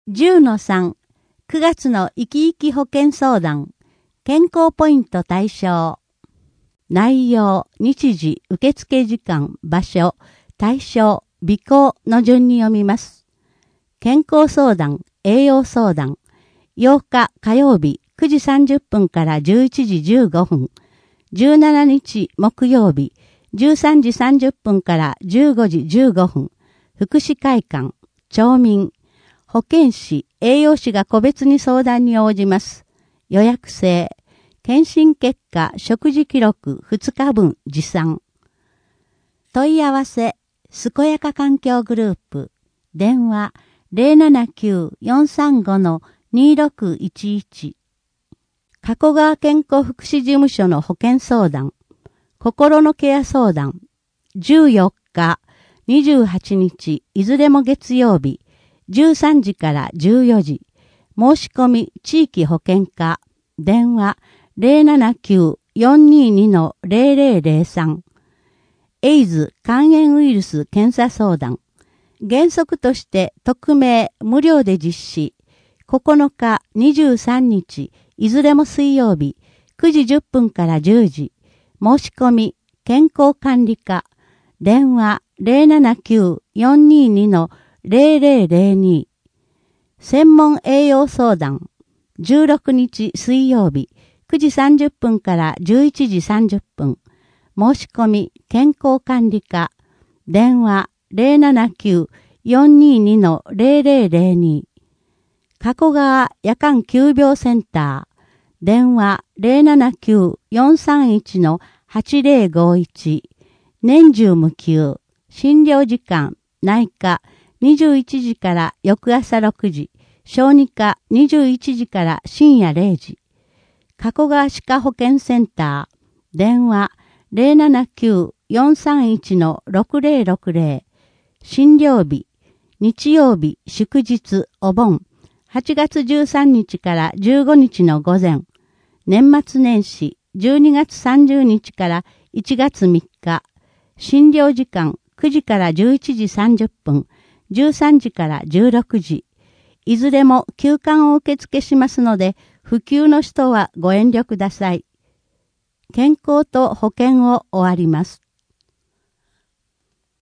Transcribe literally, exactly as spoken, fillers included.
じゅうのさん、くがつの生き生き保険相談、健康ポイント対象。内容、日時、受付時間、場所、対象、備考の順に読みます。健康相談、栄養相談、ようか火曜日くじさんじゅっぷんからじゅういちじじゅうごふん、じゅうしちにち木曜日じゅうさんじさんじゅっぷんからじゅうごじじゅうごふん、福祉会館、町民、保健師、栄養士が個別に相談に応じます。予約制。検診結果、食事記録ふつかぶん持参。問い合わせ、健やか環境グループ。電話、ゼロななきゅう よんさんご にろくいちいち。加古川健康福祉事務所の保健相談。心のケア相談。じゅうよっか、にじゅうはちにち、いずれも月曜日。じゅうさんじからじゅうよじ。申し込み地域保健課。電話ゼロななきゅう よんにに ゼロゼロゼロさん。エイズ肝炎ウイルス検査相談。原則として匿名無料で実施。ここのかにじゅうさんにち、いずれも水曜日、くじじゅっぷんからじゅうじ。申し込み健康管理課。電話ゼロななきゅう よんにに ゼロゼロゼロに。専門栄養相談。じゅうろくにち水曜日、くじさんじゅっぷんからじゅういちじさんじゅっぷん。申し込み健康管理課。電話ゼロななきゅう よんにに ゼロゼロゼロに。加古川夜間急病センター。電話ゼロななきゅう よんさんいち はちゼロごいち。年中無休。診療時間、内科、にじゅういちじから翌朝ろくじ。小児科にじゅういちじから深夜れいじ。加古川歯科保健センター。電話ゼロななきゅう よんさんいち ろくゼロろくゼロ。診療日、日曜日、祝日、お盆。はちがつじゅうさんにちからじゅうごにちの午前。年末年始、じゅうにがつさんじゅうにちからいちがつみっか。診療時間くじからじゅういちじさんじゅっぷん、じゅうさんじからじゅうろくじ。いずれも休館を受付しますので、不給の人はご遠慮ください。健康と保険を終わります。